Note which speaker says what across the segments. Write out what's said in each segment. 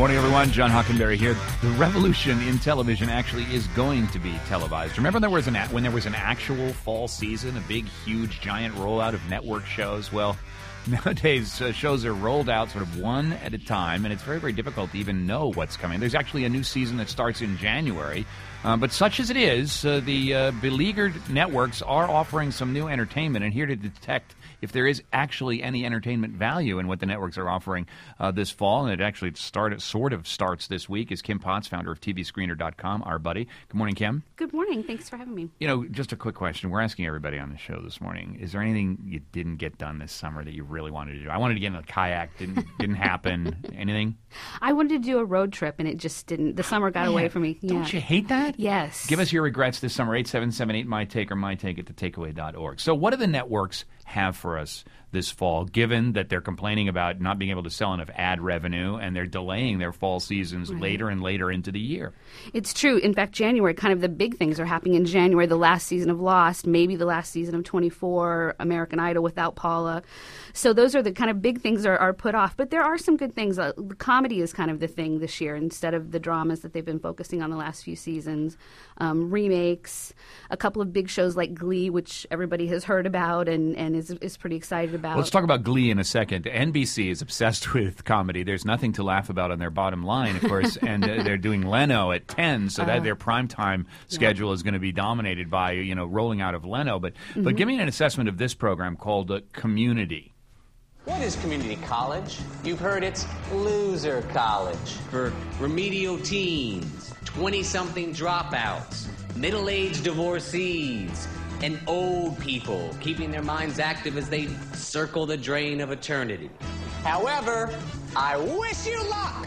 Speaker 1: Morning, everyone. John Hockenberry here. The revolution in television actually is going to be televised. Remember when there was an actual fall season, a big, huge, giant rollout of network shows? Well, nowadays, shows are rolled out sort of one at a time, and it's very, very difficult to even know what's coming. There's actually a new season that starts in January. But such as it is, the beleaguered networks are offering some new entertainment, and here to detect if there is actually any entertainment value in what the networks are offering this fall, and it actually sort of starts this week, is Kim Potts, founder of TVScreener.com, our buddy. Good morning, Kim.
Speaker 2: Good morning. Thanks for having me.
Speaker 1: You know, just a quick question. We're asking everybody on the show this morning, is there anything you didn't get done this summer that you really wanted to do? I wanted to get in a kayak. Didn't happen. Anything?
Speaker 2: I wanted to do a road trip, and it just didn't. The summer got away from me.
Speaker 1: Don't you hate that?
Speaker 2: Yes.
Speaker 1: Give us your regrets this summer, 877-8MyTake or mytake@thetakeaway.org. So what do the networks have for us this fall, given that they're complaining about not being able to sell enough ad revenue and they're delaying their fall seasons later and later into the year?
Speaker 2: It's true. In fact, January, kind of the big things are happening in January. The last season of Lost, maybe the last season of 24, American Idol without Paula. So those are the kind of big things are put off. But there are some good things. The comedy is kind of the thing this year instead of the dramas that they've been focusing on the last few seasons. Remakes, a couple of big shows like Glee, which everybody has heard about and is pretty excited about.
Speaker 1: Let's talk about Glee in a second. NBC is obsessed with comedy. There's nothing to laugh about on their bottom line, of course, and they're doing Leno at 10, so that their primetime schedule is going to be dominated by, rolling out of Leno. But give me an assessment of this program called Community.
Speaker 3: What is community college? You've heard it's loser college for remedial teens, 20-something dropouts, middle-aged divorcees, and old people keeping their minds active as they circle the drain of eternity. However, I wish you luck!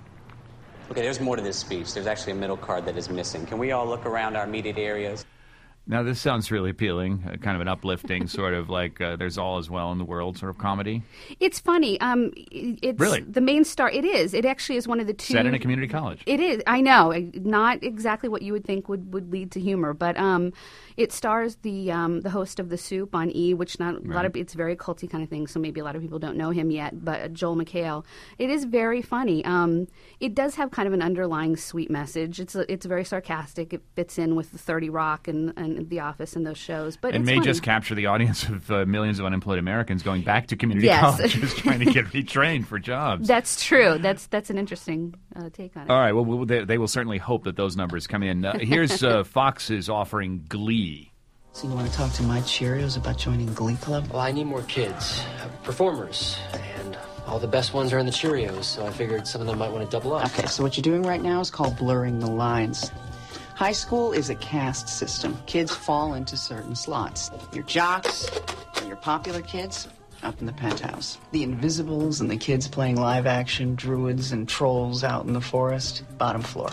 Speaker 3: Okay, there's more to this speech. There's actually a middle card that is missing. Can we all look around our immediate areas?
Speaker 1: Now, this sounds really appealing, kind of an uplifting sort of like there's all is well in the world sort of comedy.
Speaker 2: It's funny. It's
Speaker 1: really?
Speaker 2: The main star. It is. It actually is one of the two.
Speaker 1: Set in a community college.
Speaker 2: It is. I know. Not exactly what you would think would lead to humor, but it stars the host of The Soup on E!, which a lot of it's very culty kind of thing, so maybe a lot of people don't know him yet, but Joel McHale. It is very funny. It does have kind of an underlying sweet message. It's very sarcastic. It fits in with the 30 Rock and The Office and those shows. But
Speaker 1: it may
Speaker 2: funny.
Speaker 1: just capture the audience of millions of unemployed Americans going back to community colleges trying to get retrained for jobs.
Speaker 2: That's true. That's an interesting take on it.
Speaker 1: All right. Well, they will certainly hope that those numbers come in. Here's Fox's offering Glee.
Speaker 4: So you want to talk to my Cheerios about joining Glee Club?
Speaker 5: Well, I need more kids, performers, and all the best ones are in the Cheerios, so I figured some of them might want to double up.
Speaker 4: Okay, so what you're doing right now is called blurring the lines. High school is a caste system. Kids fall into certain slots. Your jocks and your popular kids up in the penthouse. The invisibles and the kids playing live action druids and trolls out in the forest, bottom floor.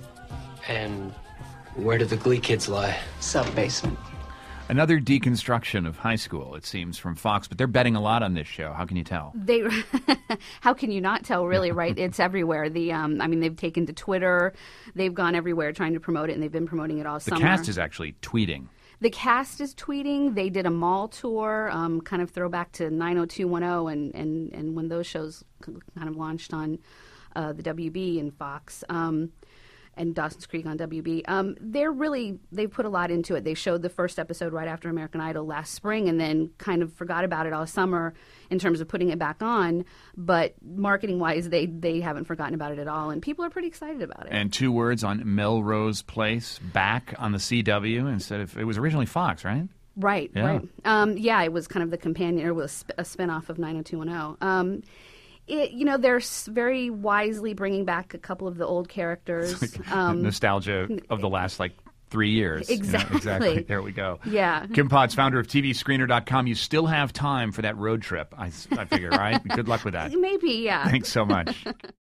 Speaker 5: And where do the Glee kids lie?
Speaker 4: Sub-basement.
Speaker 1: Another deconstruction of high school, it seems, from Fox, but they're betting a lot on this show. How can you tell?
Speaker 2: How can you not tell, really, right? It's everywhere. They've taken to Twitter. They've gone everywhere trying to promote it, and they've been promoting it all summer.
Speaker 1: The cast is actually tweeting.
Speaker 2: The cast is tweeting. They did a mall tour, kind of throwback to 90210 and when those shows kind of launched on the WB and Fox. And Dawson's Creek on WB. They've put a lot into it. They showed the first episode right after American Idol last spring and then kind of forgot about it all summer in terms of putting it back on. But marketing-wise, they haven't forgotten about it at all, and people are pretty excited about it.
Speaker 1: And 2 words on Melrose Place, back on the CW instead of, it was originally Fox, right?
Speaker 2: Right,
Speaker 1: yeah.
Speaker 2: Right. It was kind of the companion, or was a spinoff of 90210. They're very wisely bringing back a couple of the old characters.
Speaker 1: Nostalgia of the last, 3 years.
Speaker 2: Exactly.
Speaker 1: Exactly. There we go.
Speaker 2: Yeah.
Speaker 1: Kim Potts, founder of TVScreener.com. You still have time for that road trip, I figure, right? Good luck with that.
Speaker 2: Maybe, yeah.
Speaker 1: Thanks so much.